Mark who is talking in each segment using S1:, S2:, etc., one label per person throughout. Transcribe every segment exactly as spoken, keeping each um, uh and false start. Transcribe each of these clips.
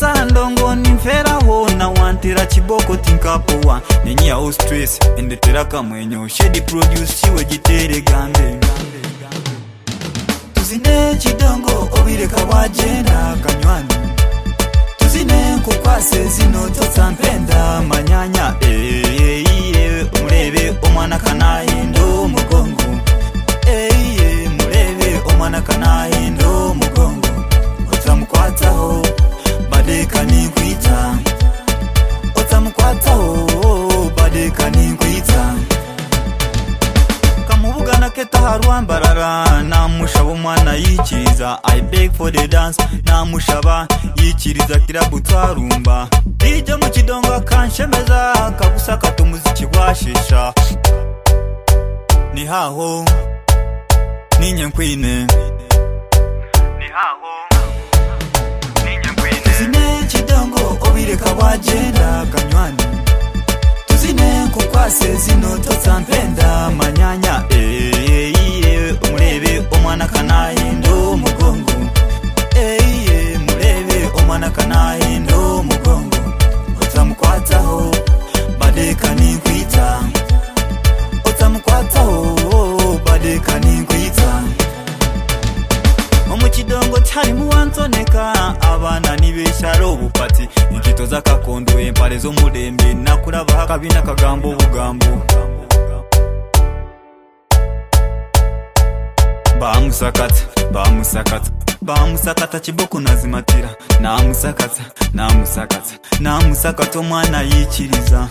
S1: sandongo nimferaho na wantera kiboko tinkapowa nenya o stress endetera kamwenyo shedi produce chiwe gitere gambe tuzine kidongo obireka wajenda kanywani tuzine kukwase zino totsampenda manyanya eh eh murebe omwana kanahindo mugongo eh eh murebe omwana kanahindo mugongo otamukwataho badeka ninkwita otamukwataho badeka ninkwita kamubugana keta harwambarara namushabo mwana yikiza I beg for the dance namushaba yikiriza kirabutwarumba ije mu kidongo kanshemeza kabusa katumuziki gwashisha ni haho ninye nkwine ni haho ninye nkwine tuzine kidongo obireka wajenda kanywani tuzine kukwase zino totsampenda manyanya eh eh murebe omwana kanahindo mugongo eh eh murebe omwana kanahindo mugongo otamukwataho badeka ninkwita otamukwataho badeka ninkwita omukidongo tali muwantoneka abana nibesharo bupati inkito zakakondo empale zo mudembe nakulaba hakabina kagambo bugambo bamusakata bamusakata bamusakata kiboko nazimatira namusakata namusakata namusakata omwana yikiriza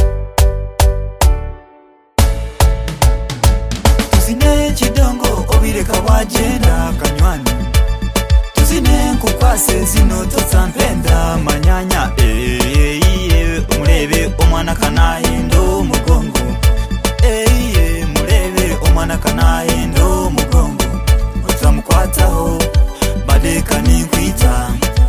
S1: tuzine kidongo obireka wajenda kanywani tuzine kukwase zino totsampenda manyanya eh eh murebe omwana kanahindo mugongo eh eh murebe omwana kanahindo mugongo otamukwataho badeka ninkwita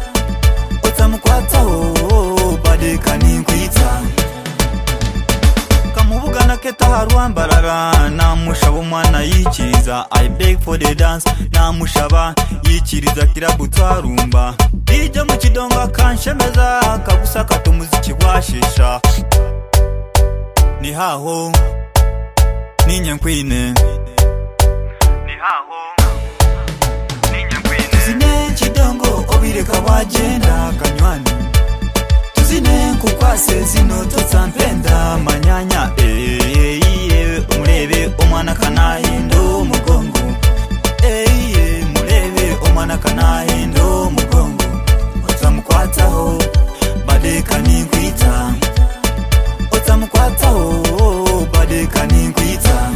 S1: otamukwataho badeka ninkwita kamubugana keta harwambarara namushabo mwana yikiza I beg for the dance namushaba yikiriza kirabutwarumba ije mu kidongo kanshemeza kabusa katumuziki gwashisha ni haho ninye nkwine ni haho ninye nkwine tuzine kidongo obireka wajenda kanywani tuzine kukwase zino totsampenda manyanya eh eh murebe omwana kanahindo mugongo eh eh murebe omwana kanahindo mugongo otamukwataho badeka ninkwita otamukwataho badeka ninkwita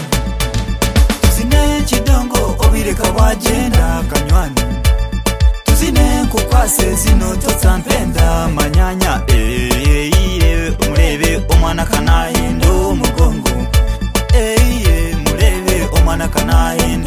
S1: tuzine kidongo obireka wajenda kanywani tuzine kukwase zino totsampenda manyanya eh eh murebe omwana kanahindo mugongo eh eh murebe omwana kanahindo